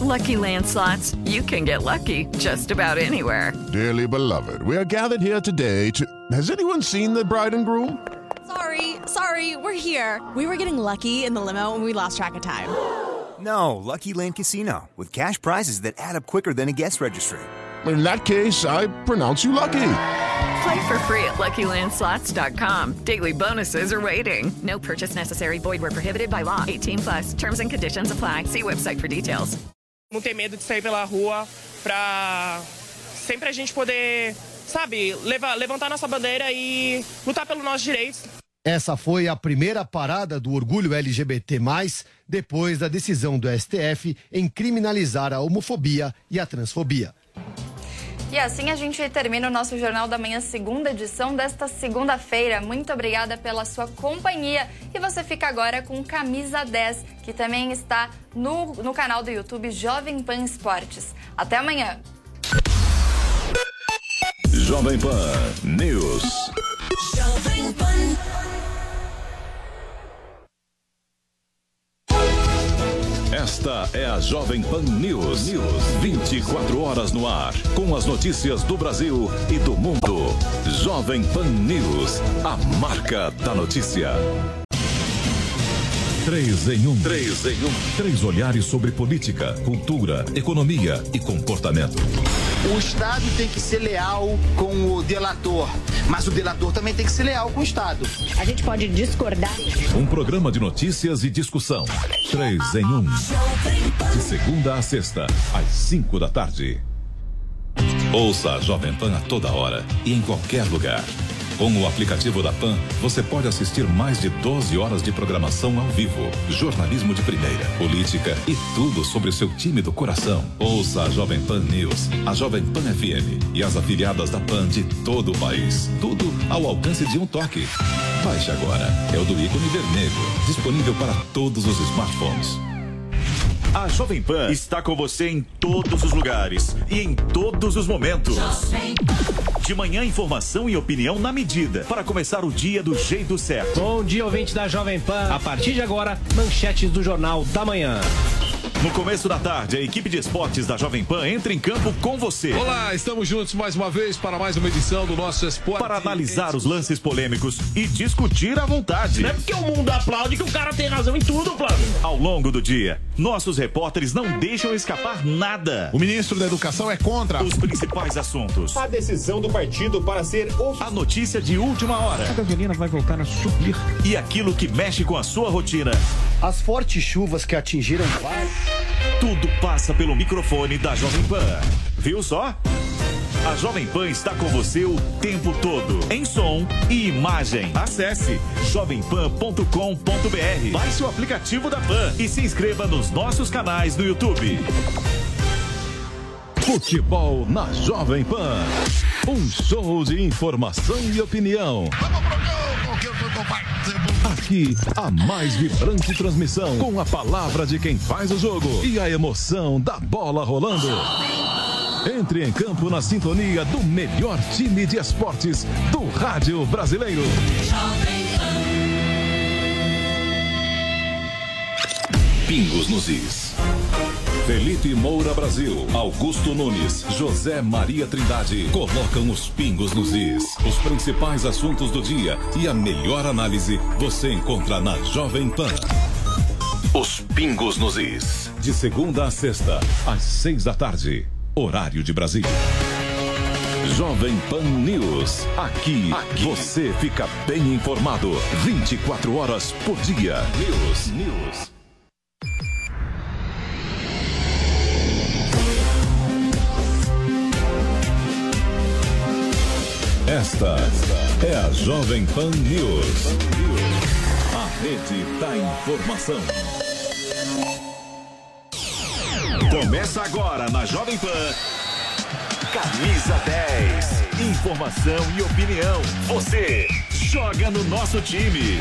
Lucky Land Slots, you can get lucky just about anywhere. Dearly beloved, we are gathered here today to... Has anyone seen the bride and groom? Sorry, we're here. We were getting lucky in the limo and we lost track of time. No, Lucky Land Casino, with cash prizes that add up quicker than a guest registry. In that case, I pronounce you lucky. Play for free at LuckyLandSlots.com. Daily bonuses are waiting. No purchase necessary. Void where prohibited by law. 18+. Terms and conditions apply. See website for details. Não ter medo de sair pela rua pra sempre a gente poder, sabe, levantar nossa bandeira e lutar pelos nossos direitos. Essa foi a primeira parada do orgulho LGBT+, depois da decisão do STF em criminalizar a homofobia e a transfobia. E assim a gente termina o nosso Jornal da Manhã, segunda edição desta segunda-feira. Muito obrigada pela sua companhia. E você fica agora com Camisa 10, que também está no canal do YouTube Jovem Pan Esportes. Até amanhã. Jovem Pan News. Jovem Pan. Esta é a Jovem Pan News. 24 horas no ar, com as notícias do Brasil e do mundo. Jovem Pan News, a marca da notícia. 3 em 1. 3 olhares sobre política, cultura, economia e comportamento. O Estado tem que ser leal com o delator, mas o delator também tem que ser leal com o Estado. A gente pode discordar. Um programa de notícias e discussão. 3 em 1. De segunda a sexta, às 5 da tarde. Ouça a Jovem Pan a toda hora e em qualquer lugar. Com o aplicativo da PAN, você pode assistir mais de 12 horas de programação ao vivo, jornalismo de primeira, política e tudo sobre o seu time do coração. Ouça a Jovem Pan News, a Jovem Pan FM e as afiliadas da PAN de todo o país. Tudo ao alcance de um toque. Baixe agora. É o do ícone vermelho, disponível para todos os smartphones. A Jovem Pan está com você em todos os lugares e em todos os momentos. De manhã, informação e opinião na medida, para começar o dia do jeito certo. Bom dia, ouvinte da Jovem Pan. A partir de agora, manchetes do Jornal da Manhã. No começo da tarde, a equipe de esportes da Jovem Pan entra em campo com você. Olá, estamos juntos mais uma vez para mais uma edição do nosso Esporte. Para analisar os lances polêmicos e discutir à vontade. Não é porque o mundo aplaude que o cara tem razão em tudo, Flávio. Ao longo do dia, nossos repórteres não deixam escapar nada. O ministro da Educação é contra os principais assuntos. A decisão do partido para ser a notícia de última hora. A gasolina vai voltar a subir. E aquilo que mexe com a sua rotina. As fortes chuvas que atingiram vários. Tudo passa pelo microfone da Jovem Pan. Viu só? A Jovem Pan está com você o tempo todo, em som e imagem. Acesse jovempan.com.br, baixe o aplicativo da Pan e se inscreva nos nossos canais no YouTube. Futebol na Jovem Pan. Um show de informação e opinião. Aqui, a mais vibrante transmissão, com a palavra de quem faz o jogo e a emoção da bola rolando. Entre em campo na sintonia do melhor time de esportes do rádio brasileiro. Pingos nos Is. Felipe Moura Brasil, Augusto Nunes, José Maria Trindade colocam os pingos nos is. Os principais assuntos do dia e a melhor análise você encontra na Jovem Pan. Os pingos nos is. De segunda a sexta, às 6 da tarde. Horário de Brasília. Jovem Pan News. Aqui você fica bem informado. 24 horas por dia. News. Esta é a Jovem Pan News. A rede da informação. Começa agora na Jovem Pan. Camisa 10. Informação e opinião. Você joga no nosso time.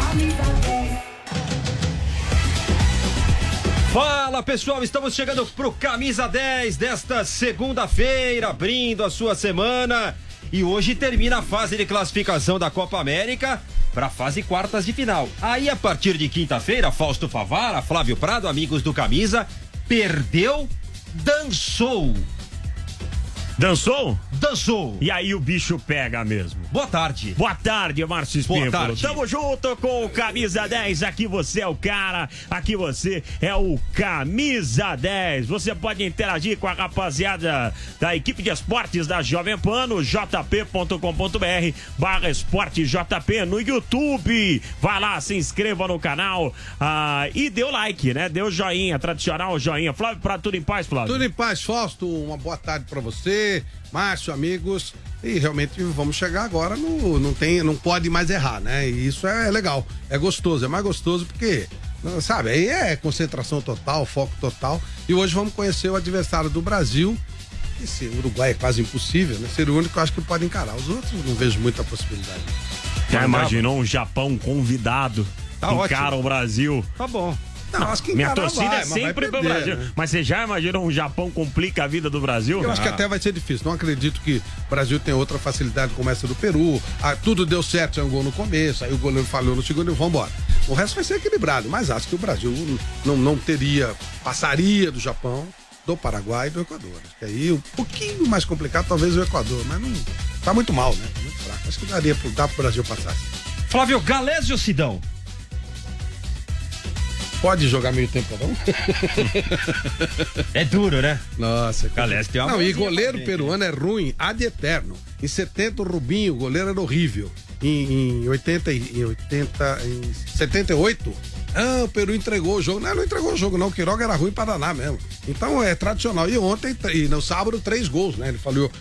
Fala, pessoal, estamos chegando pro Camisa 10 desta segunda-feira, abrindo a sua semana. E hoje termina a fase de classificação da Copa América para a fase quartas de final. Aí, a partir de quinta-feira, Fausto Favara, Flávio Prado, amigos do Camisa, perdeu dançou. Dançou? Dançou. E aí o bicho pega mesmo. Boa tarde. Boa tarde, Márcio Espímpolo. Boa tarde. Tamo junto com o Camisa 10. Aqui você é o cara, aqui você é o Camisa 10. Você pode interagir com a rapaziada da equipe de esportes da Jovem Pan no jp.com.br/esporte JP no YouTube. Vai lá, se inscreva no canal e dê o like, né? Dê o joinha, tradicional joinha. Flávio, pra tudo em paz, Flávio? Tudo em paz, Fausto. Uma boa tarde pra você, Márcio, amigos. E realmente vamos chegar agora no não pode mais errar, né? E isso é legal, é gostoso, é mais gostoso porque, sabe, aí é concentração total, foco total. E hoje vamos conhecer o adversário do Brasil. Esse Uruguai é quase impossível, né? Ser o único que eu acho que pode encarar. Os outros não vejo muita possibilidade. Já imaginou um Japão convidado? Tá encara ótimo. o Brasil? Tá bom. Não, acho que minha encarar torcida é sempre pro Brasil. Né? Mas você já imaginou um Japão complica a vida do Brasil? Eu acho que até vai ser difícil. Não acredito que o Brasil tenha outra facilidade como essa do Peru. Tudo deu certo, tinha um gol no começo, aí o goleiro falhou no segundo e vamos embora. O resto vai ser equilibrado, mas acho que o Brasil não passaria do Japão, do Paraguai e do Equador. Acho que aí um pouquinho mais complicado, talvez o Equador, mas não tá muito mal, né? Tá muito fraco. Acho que dá pro Brasil passar. Flávio, Galés ou Sidão? Pode jogar meio tempo, não? É duro, né? Nossa, Galés tem uma. Não, e goleiro peruano é ruim, ad eterno. Em 70, o Rubinho, o goleiro era horrível. Em 78, o Peru entregou o jogo. Não entregou o jogo, não. O Quiroga era ruim pra danar mesmo. Então é tradicional. E ontem, no sábado, 3 gols, né? Ele falhou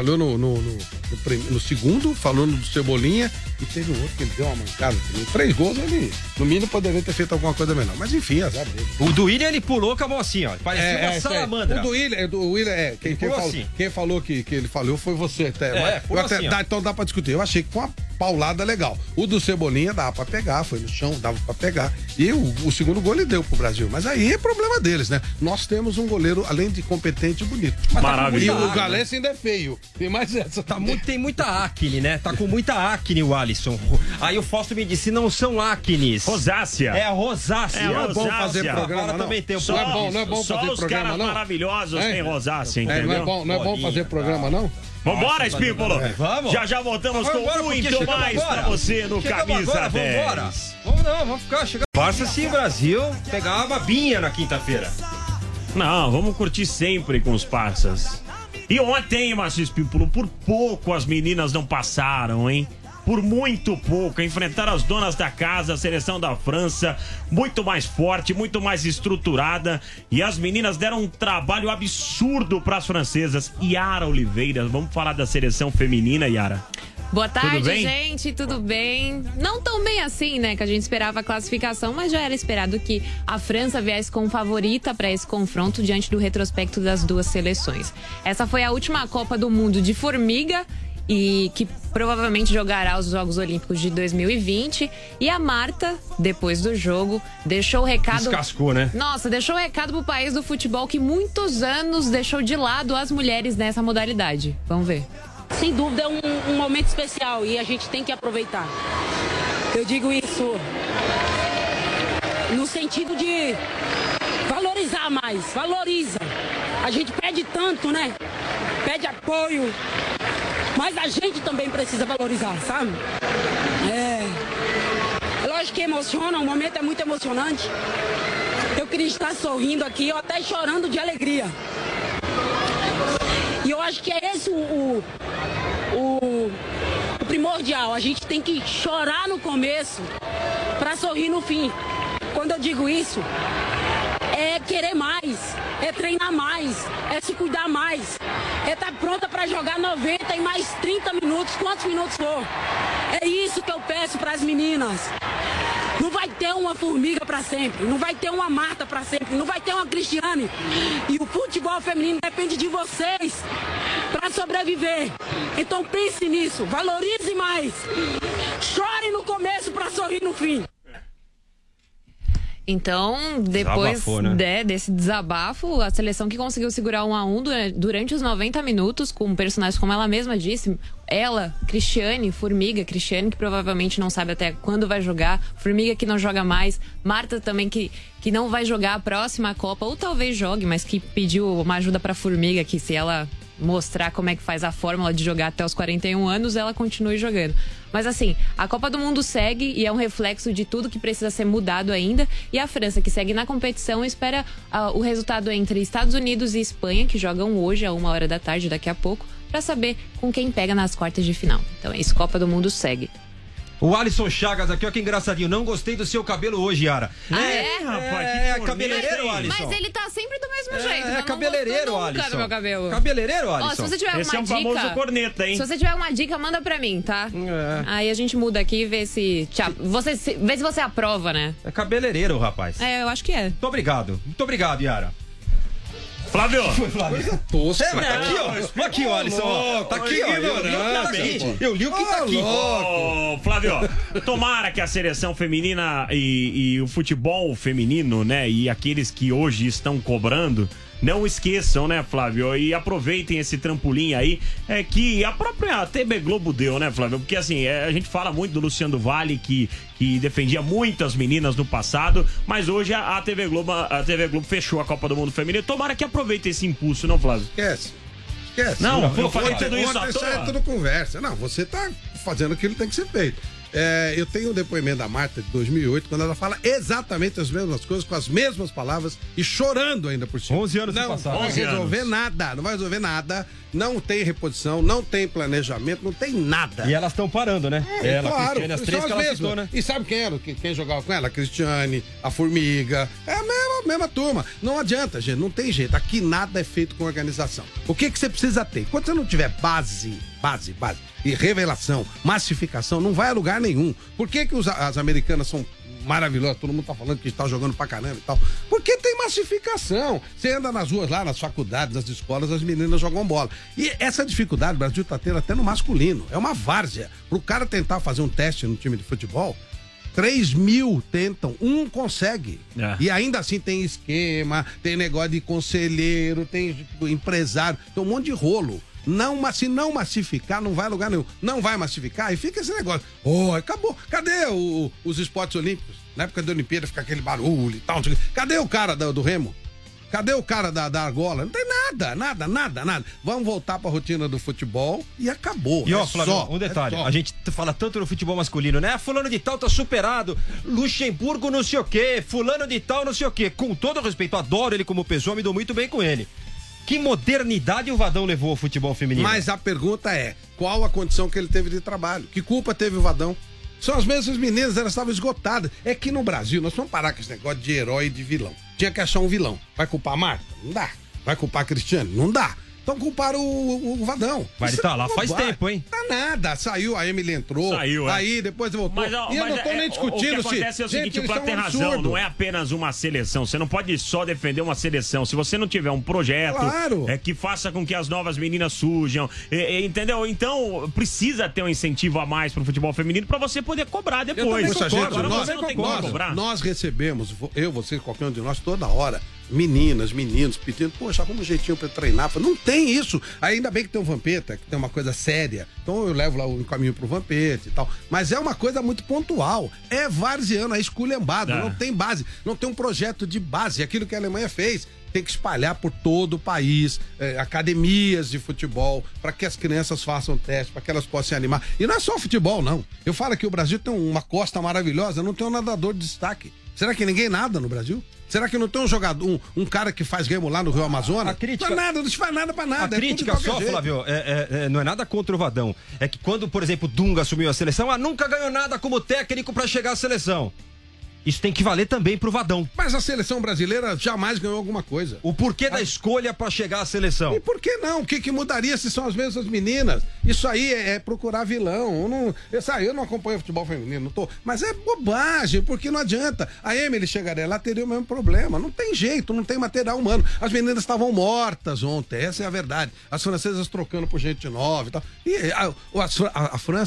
no segundo, falou no Cebolinha, e teve um outro que ele deu uma mancada também. 3 gols, ele no mínimo poderia ter feito alguma coisa menor. Mas enfim, azar dele. O do William, ele pulou com a mão assim, ó. Parecia uma salamandra. O do William, quem falou que ele falhou foi você. Assim, então dá pra discutir. Eu achei que foi uma paulada legal. O do Cebolinha dava pra pegar, foi no chão, dava pra pegar. E o segundo gol ele deu pro Brasil. Mas aí é problema deles, né? Nós temos um goleiro, além de competente e bonito. Maravilhoso. E o Galés ainda é feio. Tem mais essa. Tem muita acne, né? Tá com muita acne o Alisson. Aí o Fausto me disse, não são acnes. Rosácea. É rosácea. Não é bom fazer programa, não. Também tem Não é bom fazer os programa, caras não. maravilhosos têm rosácea, entendeu? Não é bom fazer programa, não? Vambora, Espímpolo! Vamos! Já voltamos com muito mais pra você no Camisa 10. Vamos ficar chegando. Barça se o Brasil pegar uma babinha na quinta-feira. Não, vamos curtir sempre com os parças. E ontem, Márcio Espímpolo, por pouco as meninas não passaram, hein? Por muito pouco, enfrentaram as donas da casa, a seleção da França, muito mais forte, muito mais estruturada, e as meninas deram um trabalho absurdo para as francesas. Yara Oliveira, vamos falar da seleção feminina, Yara? Boa tarde, gente, tudo bem? Não tão bem assim, né, que a gente esperava a classificação, mas já era esperado que a França viesse como favorita para esse confronto diante do retrospecto das duas seleções. Essa foi a última Copa do Mundo de formiga, e que provavelmente jogará os Jogos Olímpicos de 2020. E a Marta, depois do jogo, deixou o recado... Descascou, né? Nossa, deixou o recado pro país do futebol que muitos anos deixou de lado as mulheres nessa modalidade. Vamos ver. Sem dúvida é um momento especial e a gente tem que aproveitar. Eu digo isso no sentido de valorizar mais, valoriza. A gente pede tanto, né? Pede apoio. Mas a gente também precisa valorizar, sabe? É lógico que emociona, o momento é muito emocionante. Eu queria estar sorrindo aqui, ou até chorando de alegria. E eu acho que é esse o primordial. A gente tem que chorar no começo para sorrir no fim. Quando eu digo isso, é querer mais, é treinar mais, é se cuidar mais, é estar pronta para jogar 90 e mais 30 minutos, quantos minutos for. É isso que eu peço para as meninas. Não vai ter uma formiga para sempre, não vai ter uma Marta para sempre, não vai ter uma Cristiane. E o futebol feminino depende de vocês para sobreviver. Então pense nisso, valorize mais. Chore no começo para sorrir no fim. Então, depois desse desabafo, a seleção que conseguiu segurar 1-1 durante os 90 minutos, com personagens como ela mesma disse, ela, Cristiane, Formiga, Cristiane que provavelmente não sabe até quando vai jogar, Formiga que não joga mais, Marta também que não vai jogar a próxima Copa, ou talvez jogue, mas que pediu uma ajuda pra Formiga, que se ela mostrar como é que faz a fórmula de jogar até os 41 anos, ela continue jogando. Mas assim, a Copa do Mundo segue e é um reflexo de tudo que precisa ser mudado ainda. E a França, que segue na competição, espera o resultado entre Estados Unidos e Espanha, que jogam hoje, a 1h da tarde, daqui a pouco, para saber com quem pega nas quartas de final. Então é isso, Copa do Mundo segue. O Alisson Chagas aqui, ó, que engraçadinho. Não gostei do seu cabelo hoje, Yara. Rapaz, cabeleireiro, Alisson. Mas ele tá sempre do mesmo jeito. É cabeleireiro, Alisson. Do meu cabelo. Cabeleireiro, Alisson. Ó, se você tiver Esse uma é um dica, famoso corneta, hein? Se você tiver uma dica, manda pra mim, tá? Aí a gente muda aqui e vê se vê se você aprova, né? É cabeleireiro, rapaz. Eu acho que é. Muito obrigado, Yara. Flávio! Coisa tosca. Mas tá aqui, ó. Aqui, ó, Alisson. Ó. Tá aqui, ó. Eu li o que tá aqui. Ô, Flávio, tomara que a seleção feminina e o futebol feminino, né, e aqueles que hoje estão cobrando, não esqueçam, né, Flávio? E aproveitem esse trampolim aí, que a própria TV Globo deu, né, Flávio? Porque assim, a gente fala muito do Luciano do Vale, que defendia muitas meninas no passado, mas hoje a TV Globo fechou a Copa do Mundo Feminino. Tomara que aproveitem esse impulso, não, Flávio? Esquece. Não, eu falei tudo isso à toa. Isso é tudo conversa. Não, você tá fazendo aquilo que tem que ser feito. Eu tenho um depoimento da Marta de 2008, quando ela fala exatamente as mesmas coisas, com as mesmas palavras e chorando ainda por cima. 11 anos não passaram. Não vai resolver nada, não tem reposição, não tem planejamento, não tem nada. E elas estão parando, né? Claro, Cristiane, as três que ela citou, né? E sabe quem era? Quem jogava com ela? A Cristiane, a Formiga, é a mesma turma. Não adianta, gente, não tem jeito. Aqui nada é feito com organização. O que você precisa ter? Quando você não tiver base e revelação, massificação, não vai a lugar nenhum. Por que as americanas são maravilhosas? Todo mundo tá falando que está jogando pra caramba e tal. Porque tem massificação. Você anda nas ruas lá, nas faculdades, nas escolas, as meninas jogam bola. E essa dificuldade o Brasil tá tendo até no masculino. É uma várzea. Pro cara tentar fazer um teste no time de futebol, 3.000 tentam, um consegue. E ainda assim tem esquema, tem negócio de conselheiro, tem empresário, tem um monte de rolo. Se não massificar, não vai a lugar nenhum. Não vai massificar e fica esse negócio. Acabou. Cadê os esportes olímpicos? Na época da Olimpíada fica aquele barulho e tal. Cadê o cara do remo? Cadê o cara da argola? Não tem nada. Vamos voltar pra rotina do futebol e acabou. E ó, Flávio, um detalhe. A gente fala tanto no futebol masculino, né? Fulano de tal tá superado. Luxemburgo não sei o quê. Fulano de tal não sei o quê. Com todo respeito, adoro ele como pessoa, me dou muito bem com ele. Que modernidade o Vadão levou ao futebol feminino? Mas a pergunta é, qual a condição que ele teve de trabalho? Que culpa teve o Vadão? São as mesmas meninas, elas estavam esgotadas. É que no Brasil, nós vamos parar com esse negócio de herói e de vilão. Tinha que achar um vilão. Vai culpar a Marta? Não dá. Vai culpar a Cristiane? Não dá. Então culparam o Vadão. Mas ele tá lá faz tempo, hein? Tá nada. Saiu, a Emily entrou. Saiu, aí depois voltou. Mas eu não tô nem discutindo. O que acontece é o seguinte, o Flávio tem razão. Não é apenas uma seleção. Você não pode só defender uma seleção. Se você não tiver um projeto que faça com que as novas meninas surjam, entendeu? Então precisa ter um incentivo a mais pro futebol feminino pra você poder cobrar depois. Nós recebemos, você, qualquer um de nós, toda hora, meninas, meninos pedindo, poxa, arruma um jeitinho pra eu treinar. Não tem isso. Ainda bem que tem um Vampeta, que tem uma coisa séria. Então eu levo lá o caminho pro Vampeta e tal. Mas é uma coisa muito pontual. É varziano, é esculhambado. Não tem base. Não tem um projeto de base. Aquilo que a Alemanha fez. Tem que espalhar por todo o país, academias de futebol, para que as crianças façam teste, para que elas possam se animar. E não é só futebol, não. Eu falo que o Brasil tem uma costa maravilhosa, não tem um nadador de destaque. Será que ninguém nada no Brasil? Será que não tem um jogador, um cara que faz remo lá no Rio Amazonas? A crítica, não é nada, não se faz nada pra nada. A crítica só, jeito. Flávio, não é nada contra o Vadão. É que quando, por exemplo, Dunga assumiu a seleção, nunca ganhou nada como técnico pra chegar à seleção. Isso tem que valer também pro Vadão. Mas a seleção brasileira jamais ganhou alguma coisa. O porquê da escolha pra chegar à seleção? E por que não? O que mudaria se são as mesmas meninas? Isso aí é procurar vilão. Eu não acompanho futebol feminino, não tô. Mas é bobagem, porque não adianta. A Emily chegaria lá, teria o mesmo problema. Não tem jeito, não tem material humano. As meninas estavam mortas ontem, essa é a verdade. As francesas trocando por gente nova e tal. E a França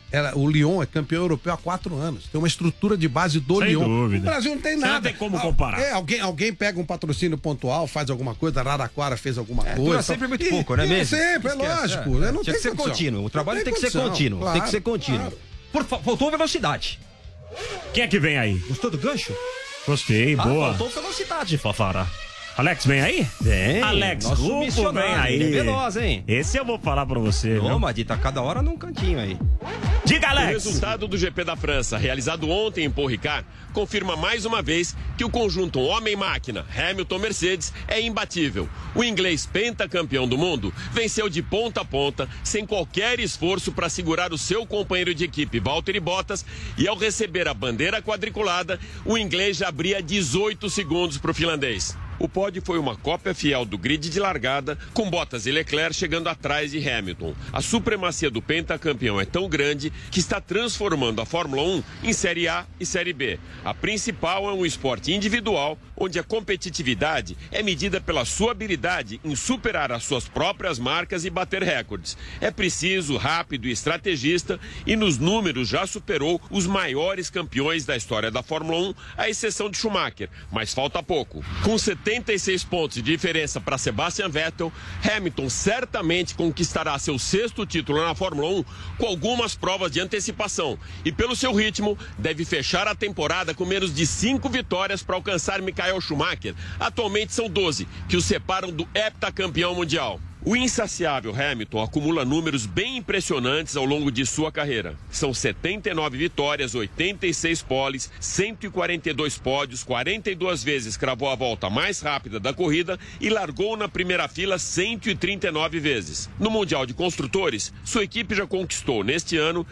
O Lyon é campeão europeu há 4 anos. Tem uma estrutura de base do Sem Lyon. dúvida. O Brasil não tem nada. Não tem como comparar. Alguém pega um patrocínio pontual, faz alguma coisa, Araraquara fez alguma coisa. Dura sempre muito pouco, né mesmo? Sempre, lógico. Não tem que ser contínuo. O trabalho tem que ser contínuo. Claro, tem que ser contínuo. Faltou velocidade. Quem é que vem aí? Gostou do gancho? Gostei, boa. Faltou velocidade, Fafara. Alex, vem aí? Vem. Alex Rufo, vem aí. Ele é veloz, hein? Esse eu vou falar pra você. Ô, Madita, cada hora num cantinho aí. Diga, Alex. O resultado do GP da França, realizado ontem em Paul Ricard, confirma mais uma vez que o conjunto homem-máquina Hamilton-Mercedes é imbatível. O inglês pentacampeão do mundo venceu de ponta a ponta, sem qualquer esforço para segurar o seu companheiro de equipe, Valtteri Bottas, e ao receber a bandeira quadriculada, o inglês já abria 18 segundos para o finlandês. O pódio foi uma cópia fiel do grid de largada, com Bottas e Leclerc chegando atrás de Hamilton. A supremacia do pentacampeão é tão grande que está transformando a Fórmula 1 em Série A e Série B. A principal é um esporte individual, onde a competitividade é medida pela sua habilidade em superar as suas próprias marcas e bater recordes. É preciso, rápido e estrategista, e nos números já superou os maiores campeões da história da Fórmula 1, à exceção de Schumacher, mas falta pouco. Com 76 pontos de diferença para Sebastian Vettel, Hamilton certamente conquistará seu 6º título na Fórmula 1 com algumas provas de antecipação e, pelo seu ritmo, deve fechar a temporada com menos de 5 vitórias para alcançar Michael Schumacher. Atualmente são 12, que o separam do heptacampeão mundial. O insaciável Hamilton acumula números bem impressionantes ao longo de sua carreira. São 79 vitórias, 86 poles, 142 pódios, 42 vezes cravou a volta mais rápida da corrida e largou na primeira fila 139 vezes. No Mundial de Construtores, sua equipe já conquistou neste ano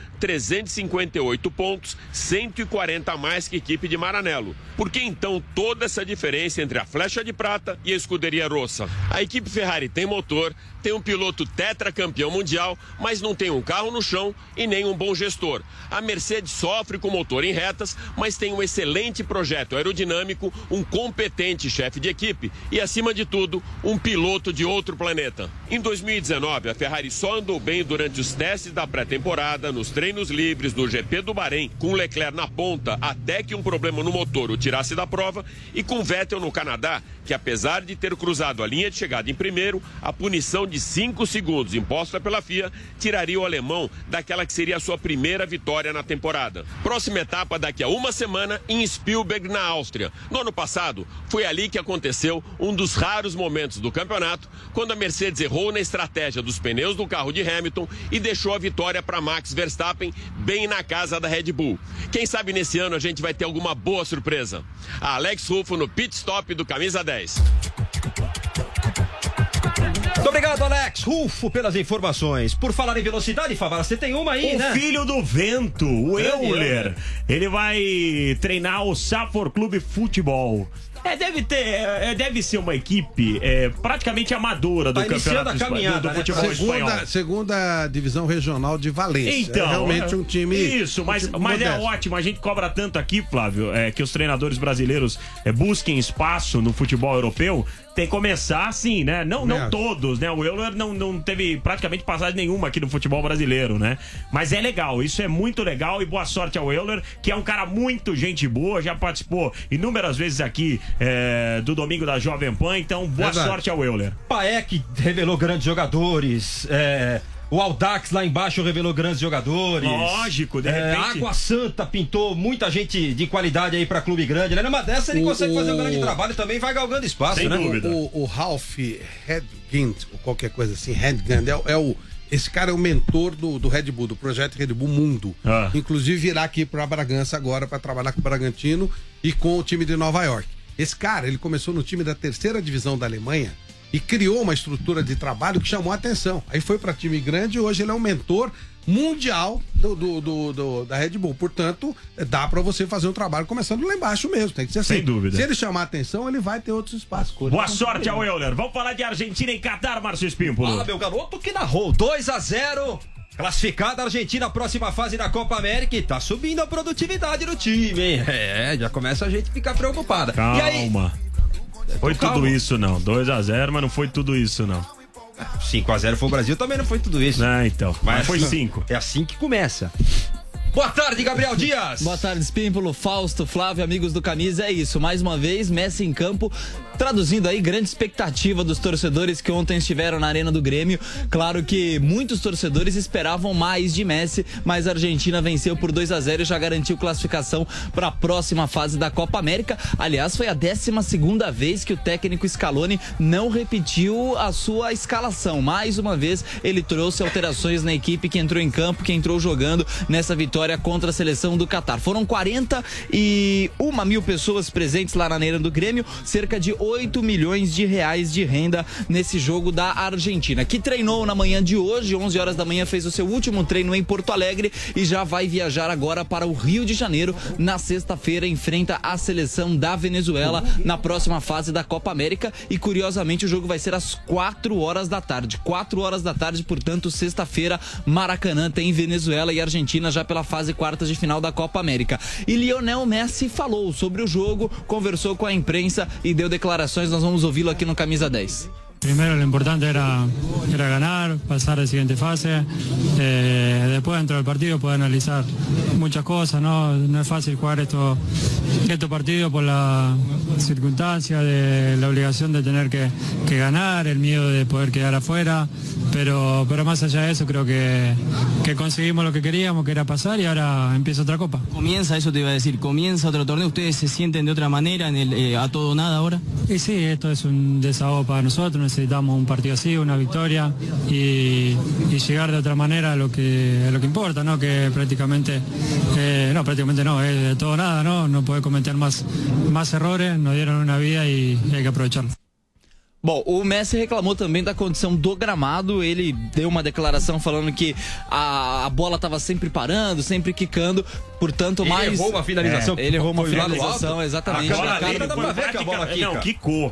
358 pontos, 140 a mais que a equipe de Maranello. Por que então toda essa diferença entre a Flecha de Prata e a Scuderia Rossa? A equipe Ferrari tem motor, tem um piloto tetracampeão mundial, mas não tem um carro no chão e nem um bom gestor. A Mercedes sofre com motor em retas, mas tem um excelente projeto aerodinâmico, um competente chefe de equipe e, acima de tudo, um piloto de outro planeta. Em 2019, a Ferrari só andou bem durante os testes da pré-temporada, nos treinos livres, no GP do Bahrein, com Leclerc na ponta até que um problema no motor o tirasse da prova, e com Vettel no Canadá, que apesar de ter cruzado a linha de chegada em primeiro, a punição de 5 segundos imposta pela FIA tiraria o alemão daquela que seria a sua primeira vitória na temporada. Próxima etapa daqui a uma semana em Spielberg, na Áustria. No ano passado, foi ali que aconteceu um dos raros momentos do campeonato, quando a Mercedes errou na estratégia dos pneus do carro de Hamilton e deixou a vitória para Max Verstappen bem na casa da Red Bull. Quem sabe nesse ano a gente vai ter alguma boa surpresa. A Alex Rufo no pit stop do Camisa 10. Muito obrigado, Alex Rufo, pelas informações. Por falar em velocidade, Favara, você tem uma aí, né? O filho do vento, o Euler. Ele vai treinar o Safor Clube Futebol. Deve ser uma equipe praticamente amadora do campeonato do futebol espanhol. Segunda divisão regional de Valência. Então, é realmente um time. Isso, mas é ótimo. A gente cobra tanto aqui, Flávio, que os treinadores brasileiros busquem espaço no futebol europeu. Tem que começar assim, né? Não todos, né? O Euler não teve praticamente passagem nenhuma aqui no futebol brasileiro, né? Mas é legal, isso é muito legal e boa sorte ao Euler, que é um cara muito gente boa, já participou inúmeras vezes aqui do Domingo da Jovem Pan, então boa sorte ao Euler. Paek revelou grandes jogadores, o Audax lá embaixo revelou grandes jogadores. Lógico, de repente. Água Santa pintou muita gente de qualidade aí pra clube grande, né? Numa dessa ele consegue fazer um grande trabalho e também vai galgando espaço, sem né? dúvida. O Ralph Hedgund, ou qualquer coisa assim, Hedgund, esse cara é o mentor do Red Bull, do projeto Red Bull Mundo. Inclusive virá aqui pra Bragança agora pra trabalhar com o Bragantino e com o time de Nova York. Esse cara, ele começou no time da 3ª divisão da Alemanha e criou uma estrutura de trabalho que chamou a atenção. Aí foi para time grande e hoje ele é um mentor mundial da Red Bull. Portanto, dá para você fazer um trabalho começando lá embaixo mesmo. Tem que ser assim. Sem dúvida. Se ele chamar a atenção, ele vai ter outros espaços. Boa sorte ao Euler. Vamos falar de Argentina e Catar, Márcio Espímpolo. Ah, meu garoto que narrou 2-0. Classificada a Argentina, próxima fase da Copa América, e tá subindo a produtividade do time, hein? Já começa a gente ficar preocupada. Calma. E aí? Foi tudo isso não, 2-0, mas não foi tudo isso não. 5-0 foi o Brasil, também não foi tudo isso. Não, então. Mas foi 5. É assim que começa. Boa tarde, Gabriel Dias. Boa tarde, Espímpolo, Fausto, Flávio, amigos do Camisa. É isso, mais uma vez, Messi em campo, traduzindo aí grande expectativa dos torcedores que ontem estiveram na Arena do Grêmio. Claro que muitos torcedores esperavam mais de Messi, mas a Argentina venceu por 2-0 e já garantiu classificação para a próxima fase da Copa América. Aliás, foi a 12ª vez que o técnico Scaloni não repetiu a sua escalação. Mais uma vez, ele trouxe alterações na equipe que entrou em campo, que entrou jogando nessa vitória contra a seleção do Catar. Foram 41 mil pessoas presentes lá na Arena do Grêmio, cerca de 8 milhões de reais de renda nesse jogo da Argentina, que treinou na manhã de hoje, 11 horas da manhã, fez o seu último treino em Porto Alegre e já vai viajar agora para o Rio de Janeiro. Na sexta-feira enfrenta a seleção da Venezuela na próxima fase da Copa América e, curiosamente, o jogo vai ser às 4 horas da tarde. 4 horas da tarde, portanto, sexta-feira, Maracanã tem Venezuela e Argentina já pela fase quartas de final da Copa América. E Lionel Messi falou sobre o jogo, conversou com a imprensa e deu declarações. Nós vamos ouvi-lo aqui no Camisa 10. Primero lo importante era ganar, pasar a la siguiente fase. Después dentro del partido poder analizar muchas cosas, ¿no? No es fácil jugar estos partidos por la circunstancia de la obligación de tener que ganar, el miedo de poder quedar afuera, pero más allá de eso creo que conseguimos lo que queríamos, que era pasar, y ahora empieza otra copa. Comienza, eso te iba a decir, comienza otro torneo. ¿Ustedes se sienten de otra manera en el a todo o nada ahora? Y sí, esto es un desahogo para nosotros. Necesitamos un partido así, una victoria y llegar de otra manera a lo que importa, ¿no? Que prácticamente no, es de todo o nada, ¿no? No puede cometer más errores, nos dieron una vida y hay que aprovecharlo. Bom, o Messi reclamou também da condição do gramado. Ele deu uma declaração falando que a bola estava sempre parando, sempre quicando, portanto, mais... Ele errou uma finalização. Ele errou uma finalização, exatamente. Dá pra ver que a bola quica. Não, quicou.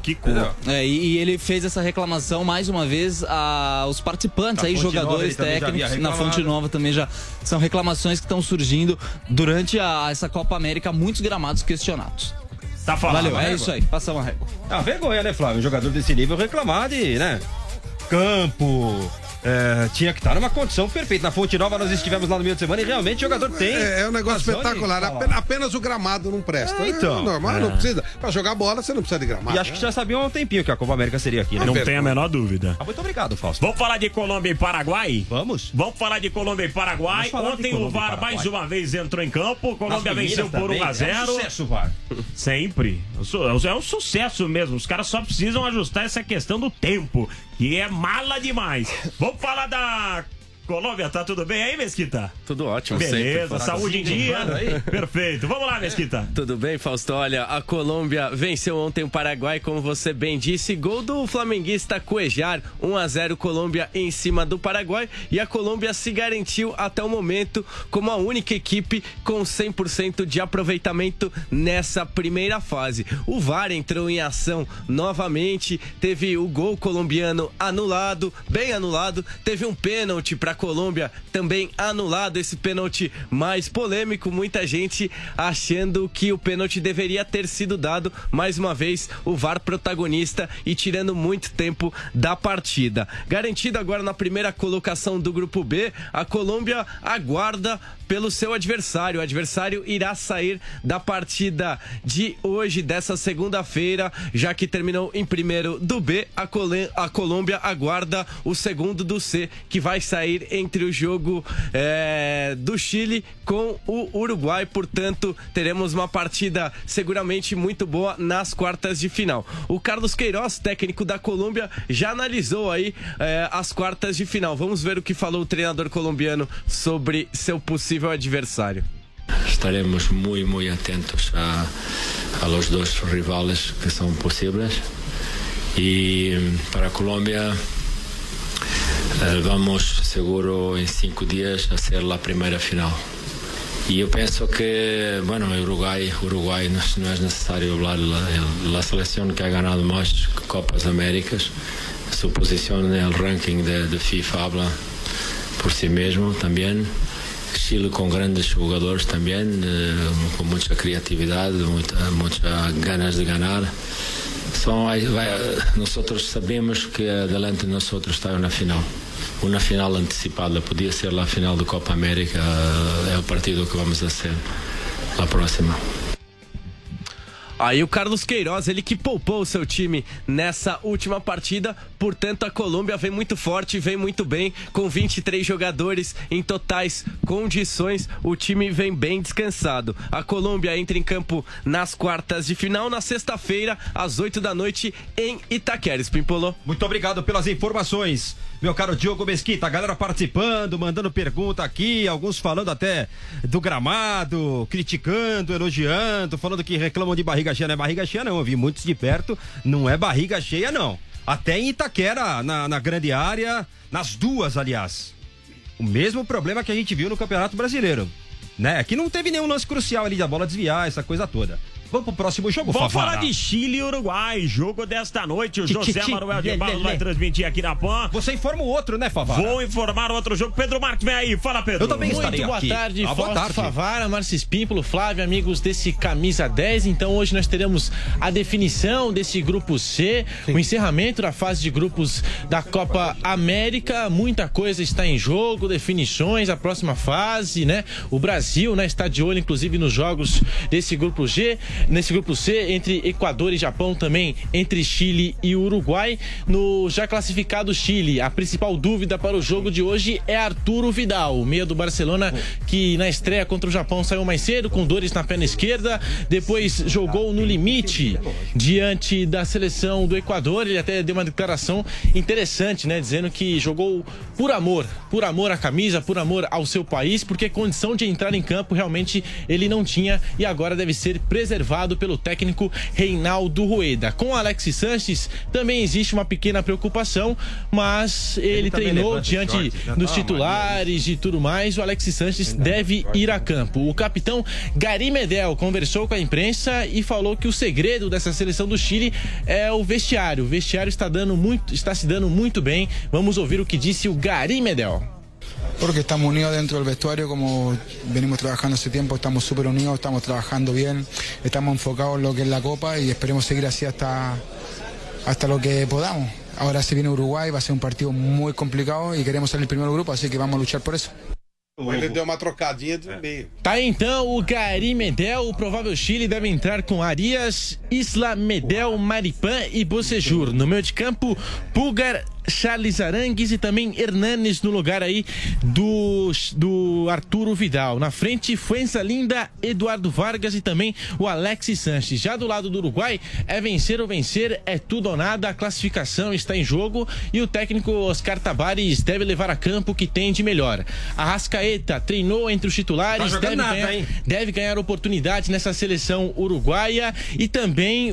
E ele fez essa reclamação mais uma vez aos participantes, aí, jogadores, técnicos. Na Fonte Nova também já são reclamações que estão surgindo durante essa Copa América, muitos gramados questionados. Tá falando. Valeu, é isso aí, passamos a régua. Vergonha, né, Flávio? Um jogador desse nível reclamar de, né? Campo. Tinha que estar numa condição perfeita. Na Fonte Nova nós estivemos lá no meio de semana e realmente o jogador tem. É um negócio espetacular. Apenas o gramado não presta. Então. Normal, não precisa. Pra jogar bola você não precisa de gramado. E acho que já sabiam há um tempinho que a Copa América seria aqui, né? Não tem a menor dúvida. Muito obrigado, Fausto. Vamos falar de Colômbia e Paraguai? Vamos falar de Colômbia e Paraguai. Ontem o VAR mais uma vez entrou em campo. Colômbia venceu por 1-0. É um sucesso, VAR. Sempre. É um sucesso mesmo. Os caras só precisam ajustar essa questão do tempo, que é mala demais. Vamos falar da Colômbia, tá tudo bem aí, Mesquita? Tudo ótimo, beleza, sempre. Saúde em dia. Perfeito. Vamos lá, Mesquita. Tudo bem, Fausto? Olha, a Colômbia venceu ontem o Paraguai, como você bem disse. Gol do flamenguista Cuellar, 1-0 Colômbia em cima do Paraguai. E a Colômbia se garantiu até o momento como a única equipe com 100% de aproveitamento nessa primeira fase. O VAR entrou em ação novamente, teve o gol colombiano anulado, bem anulado, teve um pênalti para a Colômbia também anulado, esse pênalti mais polêmico, muita gente achando que o pênalti deveria ter sido dado, mais uma vez o VAR protagonista e tirando muito tempo da partida. Garantido agora na primeira colocação do grupo B, a Colômbia aguarda pelo seu adversário. O adversário irá sair da partida de hoje, dessa segunda-feira, já que terminou em primeiro do B. A Colômbia aguarda o segundo do C, que vai sair entre o jogo do Chile com o Uruguai. Portanto, teremos uma partida seguramente muito boa nas quartas de final. O Carlos Queiroz, técnico da Colômbia, já analisou aí as quartas de final. Vamos ver o que falou o treinador colombiano sobre seu possível adversário. Estaremos muy atentos a los dos rivales que son posibles y para Colombia vamos seguro en 5 días a hacer la primera final. Y yo pienso que, bueno, Uruguay no es necesario hablar de la selección que ha ganado más Copas Américas. Su posición en el ranking de FIFA habla por sí mismo también. Chile con grandes jugadores también, con mucha creatividad, muchas ganas de ganar. nosotros sabemos que adelante nosotros está una final antecipada, podia ser a final da Copa América, é o partido que vamos a hacer a próxima. Aí o Carlos Queiroz, ele que poupou o seu time nessa última partida, portanto a Colômbia vem muito forte, vem muito bem, com 23 jogadores em totais condições, o time vem bem descansado. A Colômbia entra em campo nas quartas de final, na sexta-feira, às 8 da noite, em Itaquera. Pimpolô. Muito obrigado pelas informações, meu caro Diogo Mesquita. A galera participando, mandando pergunta aqui, alguns falando até do gramado, criticando, elogiando, falando que reclamam de barriga cheia. Não é barriga cheia não, eu vi muitos de perto, não é barriga cheia não. Até em Itaquera, na grande área, nas duas, aliás. O mesmo problema que a gente viu no Campeonato Brasileiro, né? Aqui não teve nenhum lance crucial ali da bola desviar, essa coisa toda. Vamos pro próximo jogo, Vamos falar de Chile e Uruguai, jogo desta noite. O José Manuel de Barros vai transmitir aqui na PAN. Você informa o outro, né, Favara? Vou informar o outro jogo. Pedro Marques, vem aí. Fala, Pedro. Eu também estarei aqui. Boa tarde, boa tarde. Favara, Márcio Espímpolo, Flávio, amigos desse Camisa 10. Então hoje nós teremos a definição desse grupo C, o encerramento da fase de grupos da Copa América. Muita coisa está em jogo, definições, a próxima fase, né? O Brasil, né, está de olho, inclusive, nos jogos desse grupo G, nesse grupo C, entre Equador e Japão, também entre Chile e Uruguai. No já classificado Chile, a principal dúvida para o jogo de hoje é Arturo Vidal, o meia do Barcelona, que na estreia contra o Japão saiu mais cedo, com dores na perna esquerda, depois jogou no limite diante da seleção do Equador. Ele até deu uma declaração interessante, né, dizendo que jogou por amor à camisa, por amor ao seu país, porque condição de entrar em campo realmente ele não tinha, e agora deve ser preservado pelo técnico Reinaldo Rueda. Com Alexis Sanches também existe uma pequena preocupação, mas ele treinou diante dos titulares e tudo mais. O Alexis Sanches deve ir a campo. O capitão Gary Medel conversou com a imprensa e falou que o segredo dessa seleção do Chile é o vestiário. O vestiário está se dando muito bem. Vamos ouvir o que disse o Gary Medel. Porque estamos unidos dentro del vestuario, como venimos trabajando hace tiempo, estamos súper unidos, estamos trabajando bien, estamos enfocados en lo que es la Copa y esperemos seguir así hasta lo que podamos. Ahora se viene Uruguay, va a ser un partido muy complicado y queremos ser el primer grupo, así que vamos a luchar por eso. Ele deu uma trocadinha de meio. Tá então o Gary Medel. O provável Chile deve entrar com Arias, Isla, Medel, Maripan e Bocejur. No meio de campo, Pulgar, Charles Arangues e também Hernanes no lugar aí do Arturo Vidal. Na frente, Fuensalida, Eduardo Vargas e também o Alexis Sanches. Já do lado do Uruguai, é vencer ou vencer, é tudo ou nada. A classificação está em jogo e o técnico Oscar Tabares deve levar a campo o que tem de melhor. Arrascaeta treinou entre os titulares, deve ganhar oportunidade nessa seleção uruguaia, e também